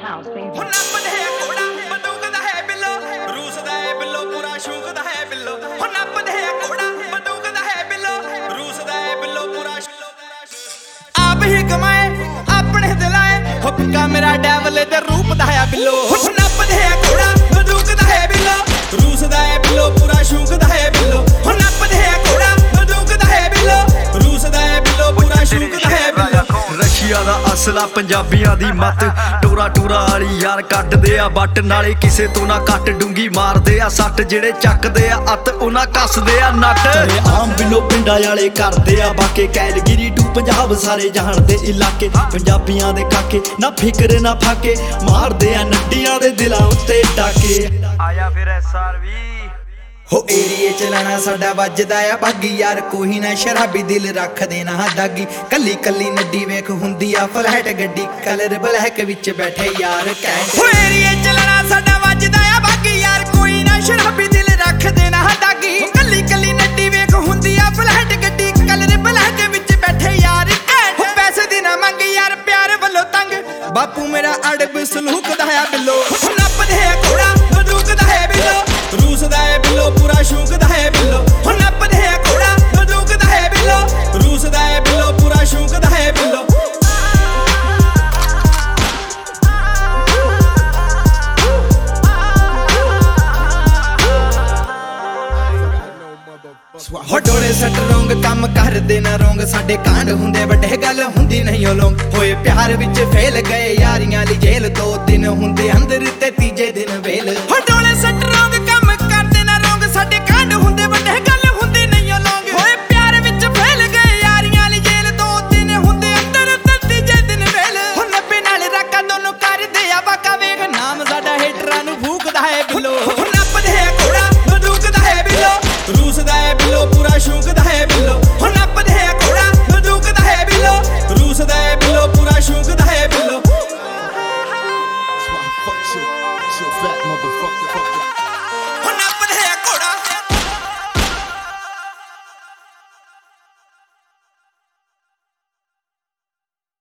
house, baby. ਹੁਣ ਨੱਪਦੇ ਆ ਘੋੜਾ ਬੰਦੂਕ ਦਾ ਹੈ ਬਿੱਲੋ ਰੂਸ ਦਾ ਹੈ ਬਿੱਲੋ ਪੂਰਾ ਸ਼ੌਕ ਦਾ ਹੈ ਬਿੱਲੋ ਹੁਣ ਨੱਪਦੇ ਆ ਘੋੜਾ ਬੰਦੂਕ ਦਾ ਹੈ ਬਿੱਲੋ ਰੂਸ ਦਾ ਹੈ ਬਿੱਲੋ ਪੂਰਾ ਆਪ ਹੀ ਕਮਾਏ ਆਪਣੇ ਦਿਲਾਏ ਹੋ ਪਿੱਕਾ ਮੇਰਾ ਡੈਵਲ ਦੇ ਰੂਪ ਦਾ ਹੈ ਬਿੱਲੋ ਹੁਣ ਨੱਪਦੇ ਆ ਘੋੜਾ ਬੰਦੂਕ ਦਾ ਹੈ ਬਿੱਲੋ ਰੂਸ ਦਾ ਹੈ ਬਿੱਲੋ ਪੂਰਾ ਸ਼ੌਕ ਦਾ ਹੈ ਬਿੱਲੋ ਹੁਣ ਨੱਪਦੇ ਆ ਘੋੜਾ ਬੰਦੂਕ ਦਾ ਹੈ ਬਿੱਲੋ ਰੂਸ ਦਾ ਹੈ ਬਿੱਲੋ ਪੂਰਾ ਸ਼ੌਕ ਦਾ ਹੈ ਬਿੱਲੋ ਰਸ਼ੀਆ ਦਾ ਅਸਲਾ ਪੰਜਾਬੀਆਂ ਦੀ ਮੱਤ ਟੋਰਾ ਟੂਰਾ ਵਾਲੀ ਯਾਰ ਕੱਢਦੇ ਆ ਬੱਟ ਨਾਲੇ ਕਿਸੇ ਤੋਂ ਨਾ ਕੱਟ ਡੂੰਗੀ ਮਾਰਦੇ ਆ ਸੱਟ ਜਿਹੜੇ ਚੱਕਦੇ ਆ ਅੱਤ ਉਹਨਾਂ ਕੱਸਦੇ ਆ ਨੱਟ ਆਮ ਬਿੱਲੋ ਪਿੰਡਾਂ ਵਾਲੇ ਕਰਦੇ ਆ ਬਾਕੇ ਕੈਲਗਰੀ ਟੂ ਪੰਜਾਬ ਸਾਰੇ ਜਾਣਦੇ ਇਲਾਕੇ ਪੰਜਾਬੀਆਂ ਦੇ ਕਾਕੇ ਨਾ ਫਿਕਰ ਨਾ ਫਾਕੇ ਮਾਰਦੇ ਆ ਨੱਡੀਆਂ ਦੇ ਦਿਲਾਂ ਉੱਤੇ ਡਾਕੇ ਆਇਆ ਫਿਰ SRV ਹੋ ਏਰੀਏ ਚਲਾਣਾ ਸਾਡਾ ਵੱਜਦਾ ਆ ਬਾਗੀ ਯਾਰ ਕੋਈ ਨਾ ਸ਼ਰਾਬੀ ਦਿਲ ਰੱਖ ਦੇਣਾ ਦਾਗੀ ਕੱਲੀ ਕੱਲੀ ਨੱਡੀ ਵੇਖ ਹੁੰਦੀ ਆ ਫਲੈਟ ਗੱਡੀ ਕਲਰ ਬਲੈਕ ਵਿੱਚ ਬੈਠੇ ਯਾਰ ਕੈਂਟ ਹੋ ਏਰੀਏ ਚਲਾਣਾ ਸਾਡਾ ਵੱਜਦਾ ਆ ਬਾਗੀ ਯਾਰ ਕੋਈ ਨਾ ਸ਼ਰਾਬੀ ਦਿਲ ਰੱਖ ਦੇਣਾ ਦਾਗੀ ਕੱਲੀ ਕੱਲੀ ਨੱਡੀ ਵੇਖ ਹੁੰਦੀ ਆ ਫਲੈਟ ਗੱਡੀ ਕਲਰ ਬਲੈਕ ਵਿੱਚ ਬੈਠੇ ਯਾਰ ਕੈਂਟ ਪੈਸੇ ਦੀ ਨਾ ਮੰਗ ਯਾਰ ਪਿਆਰ ਵੱਲੋਂ ਤੰਗ ਬਾਪੂ ਮੇਰਾ ਅੜਬ ਸਲੂਕ ਦਾ ਆ ਬਿੱਲੋ ਨੱਪਦੇ ਆ ਘੋੜਾ ਬੰਦੂਕ ਦਾ ਹੈ ਬਿੱਲੋ ਰੂਸ ਦਾ ਹੈ ਬਿੱਲੋ ਪੂਰਾ ਸ਼ੌਕ ਦਾ ਹੈ ਬਿੱਲੋ ਹੁਣ ਨੱਪਦੇ ਆ ਘੋੜਾ ਬੰਦੂਕ ਦਾ ਹੈ ਬਿੱਲੋ ਰੂਸ ਦਾ ਹੈ ਬਿੱਲੋ ਪੂਰਾ ਸ਼ੌਕ ਦਾ ਹੈ ਬਿੱਲੋ ਡੋਲੇ ਸੱਟ ਰੋਂਗ ਕੰਮ ਕਰਦੇ ਨਾ ਰੋਂਗ ਸਾਡੇ ਕਾਂਡ ਹੁੰਦੇ ਵੱਡੇ ਗੱਲ ਹੁੰਦੀ ਨਹੀਂ ਓ ਲੋਂਗ ਹੋਏ ਪਿਆਰ ਵਿੱਚ ਫੇਲ ਗਏ ਯਾਰੀਆਂ ਲਈ ਜੇਲ੍ਹ 2 ਦਿਨ ਹੁੰਦੇ ਅੰਦਰ ਤੇ ਤੀਜੇ ਦਿਨ ਵੇਲ ਡੋਲੇ ਸੱਟ ਰੋਂਗ ਕੰਮ ਕਰਦੇ ਨਾ ਰੋਂਗ ਸਾਡੇ ਕਾਂਡ ਹੁੰਦੇ ਵੱਡੇ ਗੱਲ ਹੁੰਦੀ ਨਹੀਂ ਓ ਲੋਂਗ ਹੋਏ ਪਿਆਰ ਵਿੱਚ ਫੇਲ ਗਏ ਯਾਰੀਆਂ ਲਈ ਜੇਲ੍ਹ 2 ਦਿਨ ਹੁੰਦੇ ਅੰਦਰ ਤੇ ਤੀਜੇ ਦਿਨ ਵੇਲ ਹੁਣ ਨੱਬੇ ਨਾਲ ਰਾਕਾਂ ਦੋਨੋਂ ਕਰਦੇ ਆ ਵਾਕਾ ਵੇਖ ਨਾਮ ਸਾਡਾ ਹੇਟਰਾਂ ਨੂੰ ਫੂਕਦਾ ਹੈ ਬਿੱਲੋ ਹੁਣ ਨੱਪਦੇ ਆ ਘੋੜਾ ਬੰਦੂਕ ਦਾ ਹੈ ਬਿੱਲੋ ਰੂਸ ਦਾ ਹੈ ਬਿੱਲੋ ਪੂਰਾ ਸ਼ੌਕ ਦਾ ਹੈ ਬਿੱਲੋ ਹੁਣ ਨੱਪਦੇ ਆ ਘੋੜਾ ਬੰਦੂਕ ਦਾ ਹੈ ਬਿੱਲੋ ਰੂਸ ਦਾ ਹੈ ਬਿੱਲੋ ਪੂਰਾ ਸ਼ੌਕ ਦਾ ਹੈ ਬਿੱਲੋ Fuck you, fat motherfucker.